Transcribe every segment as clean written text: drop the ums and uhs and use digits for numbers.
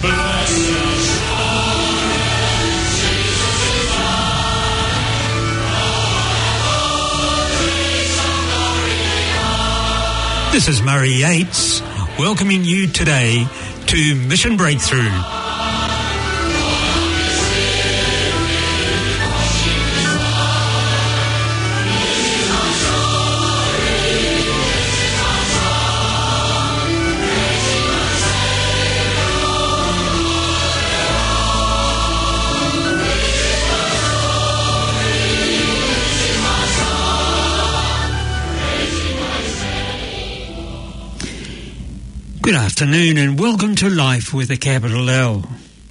This is Murray Yates, welcoming you today to Mission Breakthrough. Good afternoon and welcome to Life with a capital L.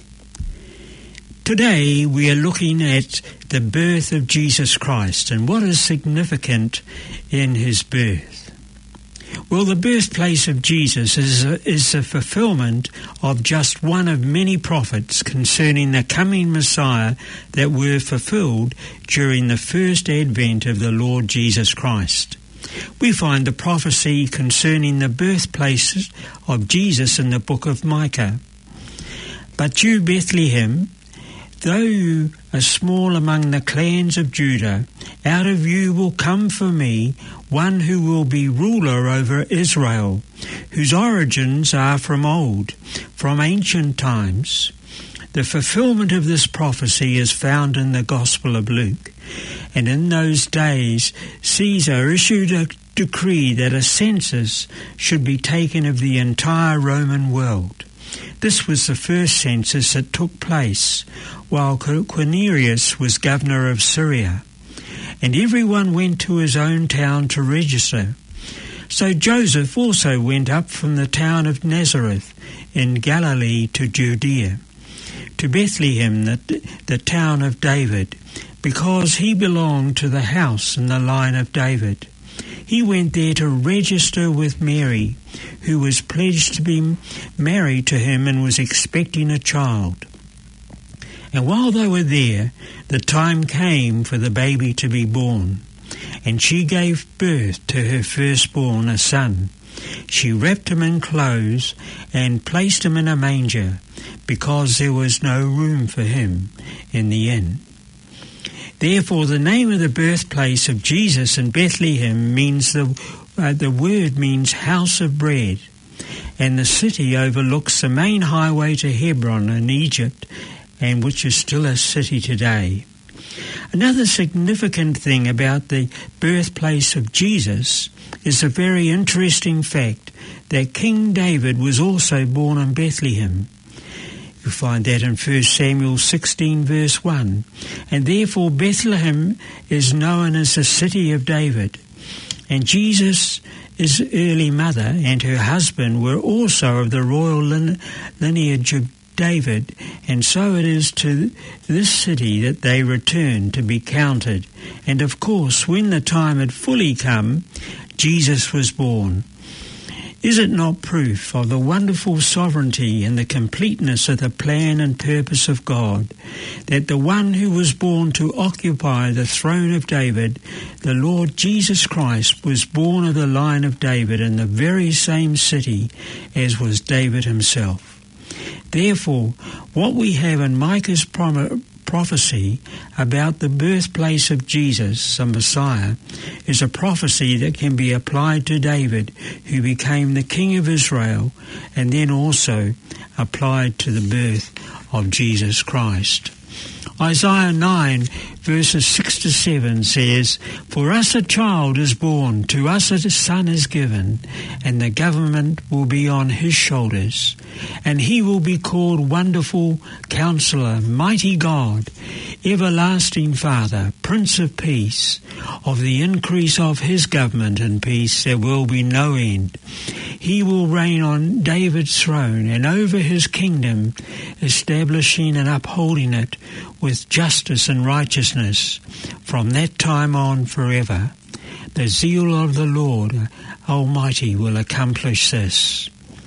Today we are looking at the birth of Jesus Christ and what is significant in his birth. Well, the birthplace of Jesus is a fulfillment of just one of many prophets concerning the coming Messiah that were fulfilled during the first advent of the Lord Jesus Christ. We find the prophecy concerning the birthplace of Jesus in the book of Micah. But you, Bethlehem, though you are small among the clans of Judah, out of you will come for me one who will be ruler over Israel, whose origins are from old, from ancient times. The fulfillment of this prophecy is found in the Gospel of Luke. And in those days, Caesar issued a decree that a census should be taken of the entire Roman world. This was the first census that took place while Quirinius was governor of Syria. And everyone went to his own town to register. So Joseph also went up from the town of Nazareth in Galilee to Judea, to Bethlehem, the town of David, because he belonged to the house and the line of David. He went there to register with Mary, who was pledged to be married to him and was expecting a child. And while they were there, the time came for the baby to be born, and she gave birth to her firstborn, a son. She wrapped him in clothes and placed him in a manger, because there was no room for him in the inn. Therefore, the name of the birthplace of Jesus in Bethlehem means the word means house of bread, and the city overlooks the main highway to Hebron in Egypt, and which is still a city today. Another significant thing about the birthplace of Jesus is a very interesting fact that King David was also born in Bethlehem. You find that in 1 Samuel 16 verse 1. And therefore Bethlehem is known as the city of David. And Jesus' early mother and her husband were also of the royal lineage of David, and so it is to this city that they returned to be counted. And of course, when the time had fully come, Jesus was born. Is it not proof of the wonderful sovereignty and the completeness of the plan and purpose of God, that the one who was born to occupy the throne of David, the Lord Jesus Christ, was born of the line of David in the very same city as was David himself? Therefore, what we have in Micah's prophecy about the birthplace of Jesus, the Messiah, is a prophecy that can be applied to David, who became the king of Israel, and then also applied to the birth of Jesus Christ. Isaiah 9 verses 6 to 7 says, "For us a child is born, to us a son is given, and the government will be on his shoulders. And he will be called Wonderful Counselor, Mighty God, Everlasting Father, Prince of Peace. Of the increase of his government and peace there will be no end. He will reign on David's throne and over his kingdom, establishing and upholding it with justice and righteousness from that time on forever. The zeal of the Lord Almighty will accomplish this."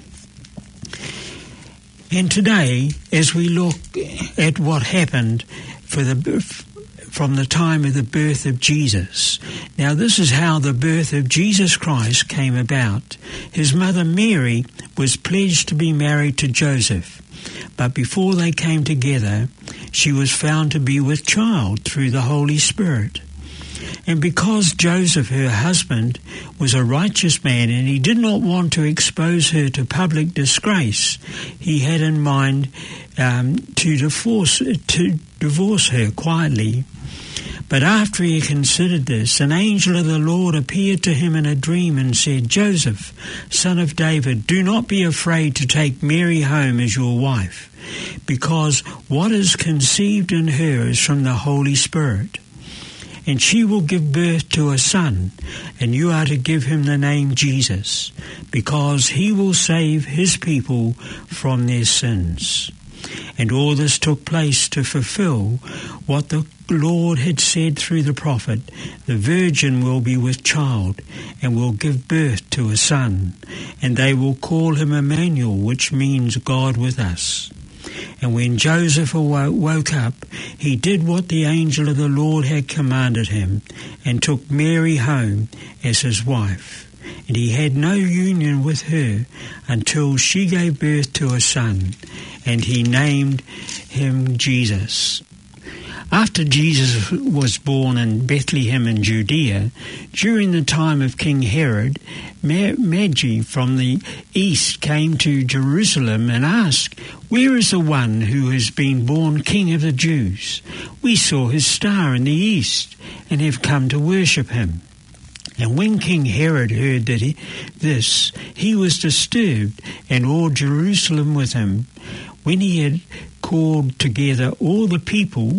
And today, as we look at what happened from the time of the birth of Jesus. Now, this is how the birth of Jesus Christ came about. His mother Mary was pledged to be married to Joseph, But before they came together, she was found to be with child through the Holy Spirit. And because Joseph, her husband, was a righteous man and he did not want to expose her to public disgrace, he had in mind to divorce her quietly. But after he considered this, an angel of the Lord appeared to him in a dream and said, "Joseph, son of David, do not be afraid to take Mary home as your wife, because what is conceived in her is from the Holy Spirit. And she will give birth to a son, and you are to give him the name Jesus, because he will save his people from their sins." And all this took place to fulfill what the Lord had said through the prophet, "The virgin will be with child and will give birth to a son, and they will call him Emmanuel," which means God with us. And when Joseph woke up, he did what the angel of the Lord had commanded him, and took Mary home as his wife. And he had no union with her until she gave birth to a son, and he named him Jesus. After Jesus was born in Bethlehem in Judea, during the time of King Herod, Magi from the east came to Jerusalem and asked, "Where is the one who has been born King of the Jews? We saw his star in the east and have come to worship him." And when King Herod heard this, he was disturbed, and all Jerusalem with him. When he had called together all the people,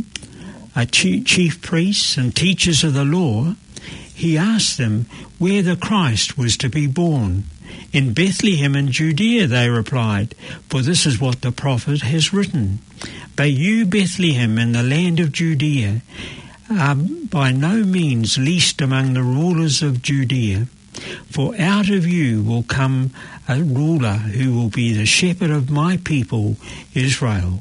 chief priests and teachers of the law, he asked them where the Christ was to be born. "In Bethlehem in Judea," they replied, "for this is what the prophet has written. But you, Bethlehem, in the land of Judea, are by no means least among the rulers of Judea, for out of you will come a ruler who will be the shepherd of my people Israel."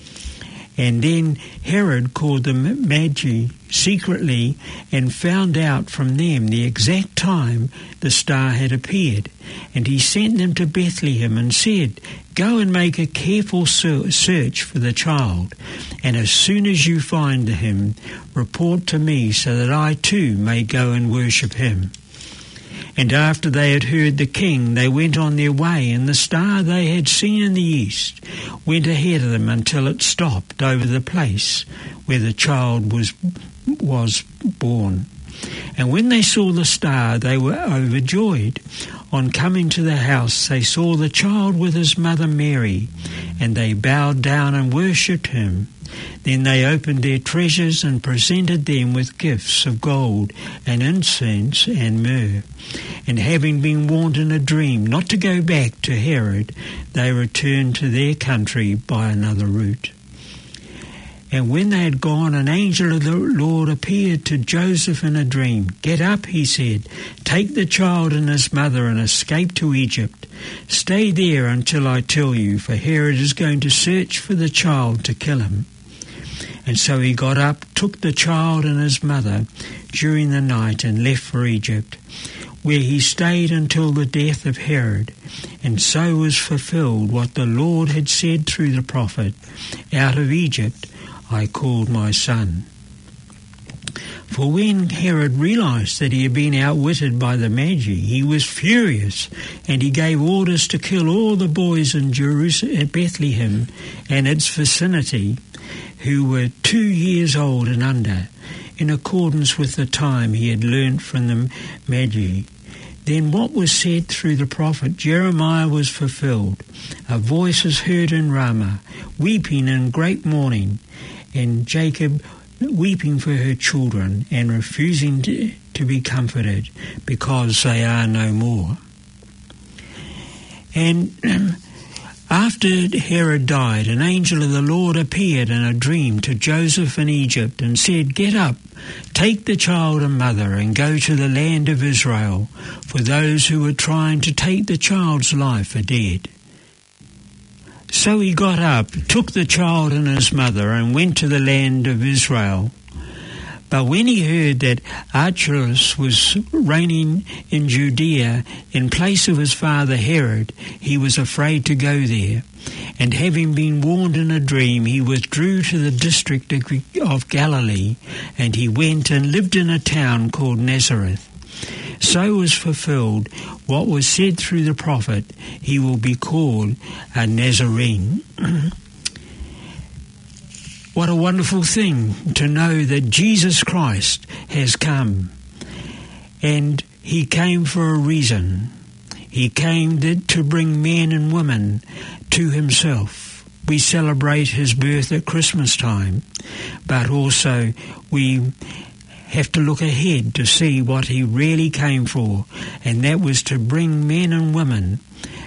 And then Herod called the Magi secretly and found out from them the exact time the star had appeared. And he sent them to Bethlehem and said, "Go and make a careful search for the child, and as soon as you find him, report to me so that I too may go and worship him." And after they had heard the king, they went on their way, and the star they had seen in the east went ahead of them until it stopped over the place where the child was born. And when they saw the star, they were overjoyed. On coming to the house, they saw the child with his mother Mary, and they bowed down and worshipped him. Then they opened their treasures and presented them with gifts of gold and incense and myrrh. And having been warned in a dream not to go back to Herod, they returned to their country by another route. And when they had gone, an angel of the Lord appeared to Joseph in a dream. "Get up," he said, "take the child and his mother and escape to Egypt. Stay there until I tell you, for Herod is going to search for the child to kill him." And so he got up, took the child and his mother during the night and left for Egypt, where he stayed until the death of Herod. And so was fulfilled what the Lord had said through the prophet, "Out of Egypt I called my son." For when Herod realized that he had been outwitted by the Magi, he was furious, and he gave orders to kill all the boys in Bethlehem and its vicinity who were 2 years old and under, in accordance with the time he had learnt from the Magi. Then what was said through the prophet Jeremiah was fulfilled. A voice was heard in Ramah, weeping in great mourning, and Jacob weeping for her children and refusing to be comforted, because they are no more. And after Herod died, an angel of the Lord appeared in a dream to Joseph in Egypt and said, "Get up, take the child and mother and go to the land of Israel, for those who were trying to take the child's life are dead." So he got up, took the child and his mother, and went to the land of Israel. But when he heard that Archelaus was reigning in Judea in place of his father Herod, he was afraid to go there. And having been warned in a dream, he withdrew to the district of Galilee, and he went and lived in a town called Nazareth. So was fulfilled what was said through the prophet, he will be called a Nazarene. What a wonderful thing to know that Jesus Christ has come. And he came for a reason. He came to bring men and women to himself. We celebrate his birth at Christmas time, but also we have to look ahead to see what he really came for, and that was to bring men and women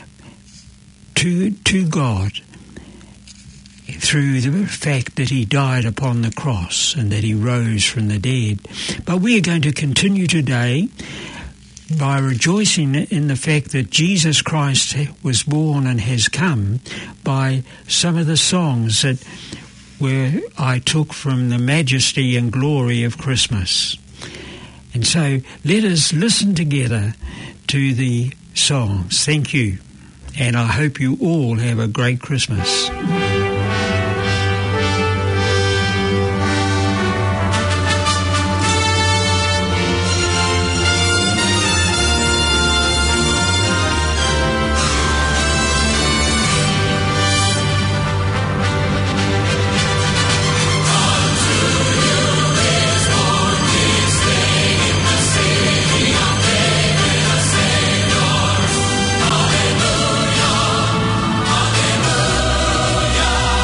to God through the fact that he died upon the cross and that he rose from the dead. But we are going to continue today by rejoicing in the fact that Jesus Christ was born and has come by some of the songs that I took from the majesty and glory of Christmas. And so let us listen together to the songs. Thank you. And I hope you all have a great Christmas. Hallelujah.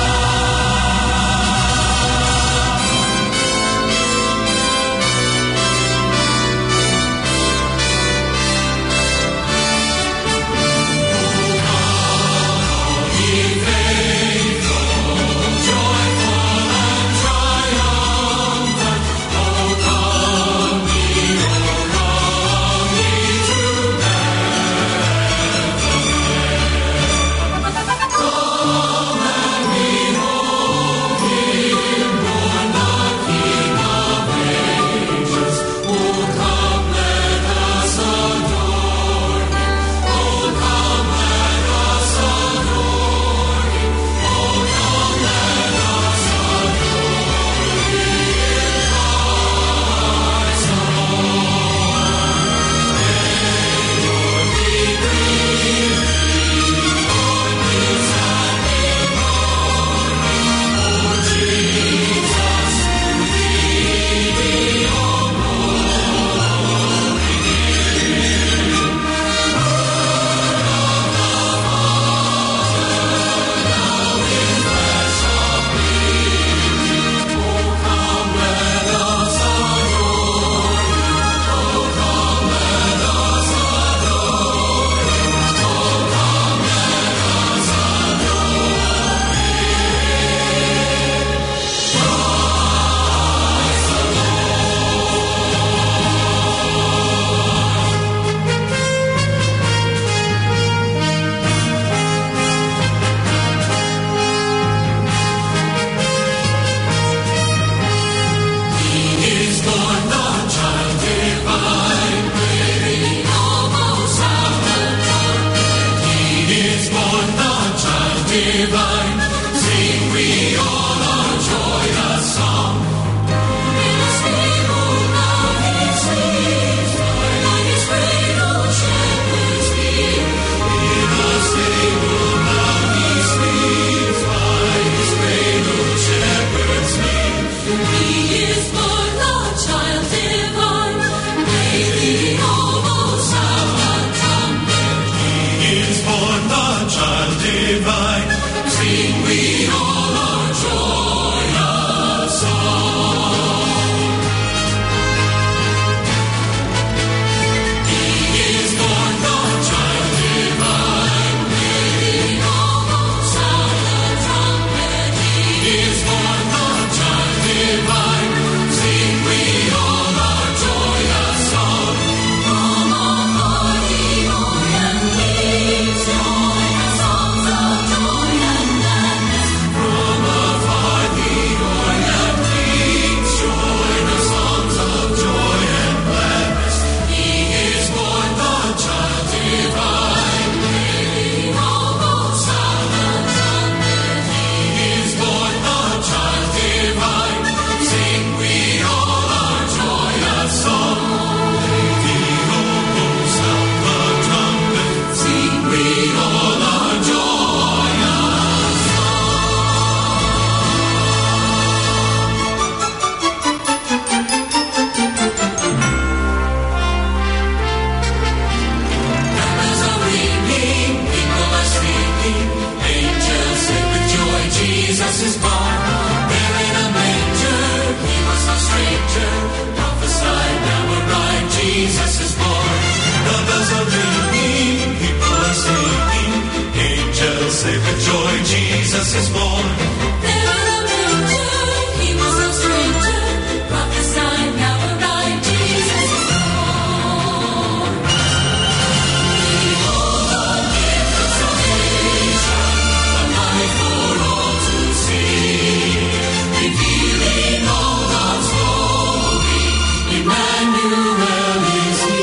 Jesus is born. There in a manger, he was no stranger. Prophesied, now arrived, Jesus is born. The bells are ringing, people are singing. Angels say with joy, Jesus is born. There in a manger, he was no stranger. Prophesied, now arrived, Jesus is born. Behold the gift of salvation, a light for all to see, revealing all God's glory. Emmanuel is He.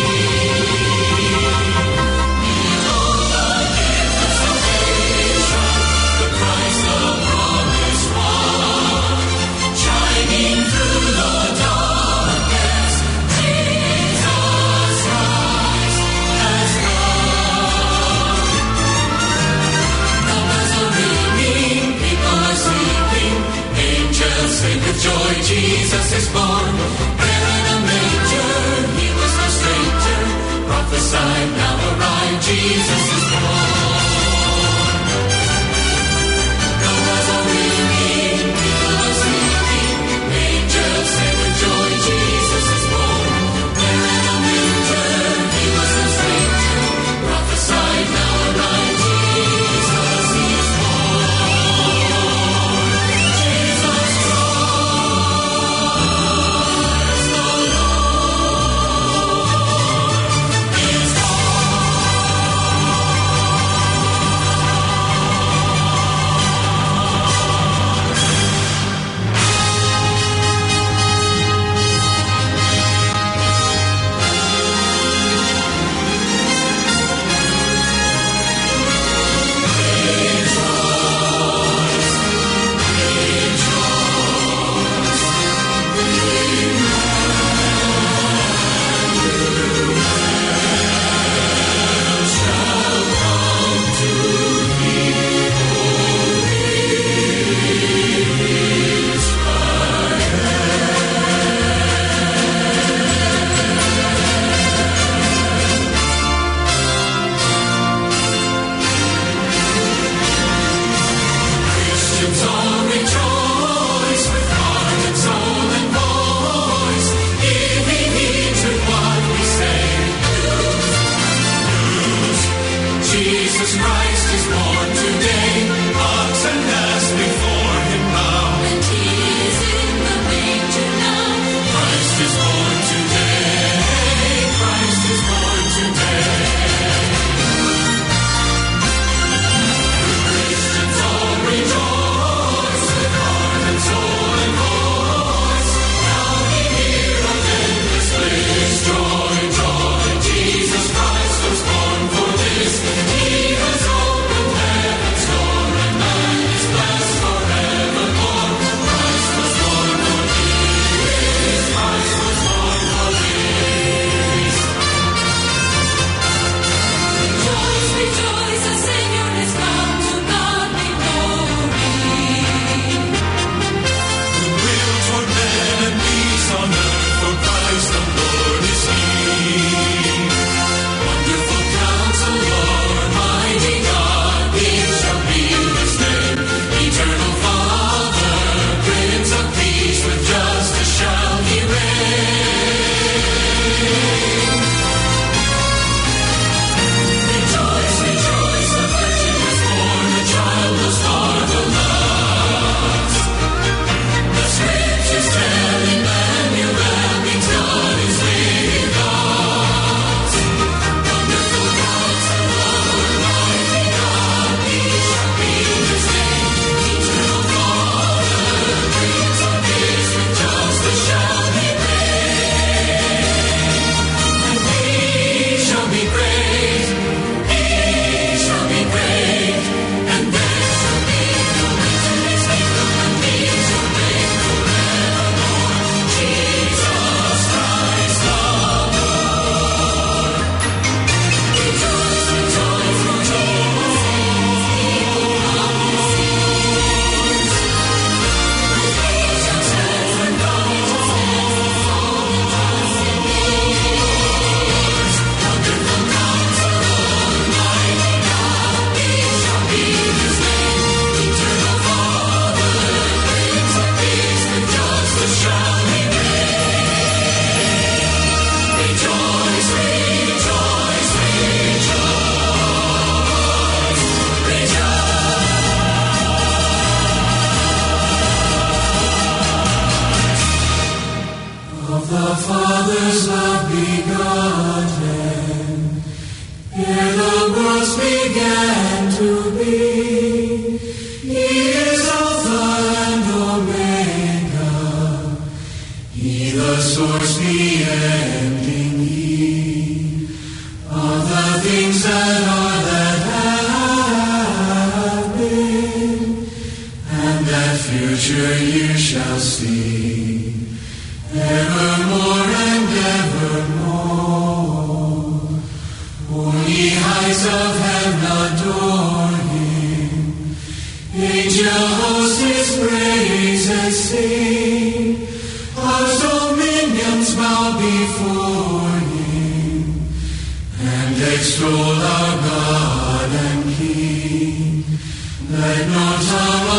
Behold the gift of salvation, the Christ, the promised one, shining through the darkness. Jesus Christ has come. The bells are ringing, people are singing. Angels sing with joy, Jesus is born. There in a manger, he was no stranger. Prophesied, now arrived, Jesus is born. The bells are ringing, people are singing. Angels sing with joy, Jesus is born. There in a manger, he was no stranger. Prophesied, now arrived, Jesus is born. Jesus Christ, the Lord is Christians all rejoice with heart and soul and voice, giving heed to what we say. News, Jesus Christ is born today. Ox and ass before him bow. And he is in the manger now. Christ is born today. Christ is born today. Christians all rejoice Father's love begotten, ere the worlds began to be. He is Alpha and Omega, He the source, the ending, He of the things that are, that have been, and that future you shall see, evermore and evermore. All ye heights of heaven adore Him, angel hosts His praises sing, God's dominions bow before Him, and extol our God and King. Let no tongue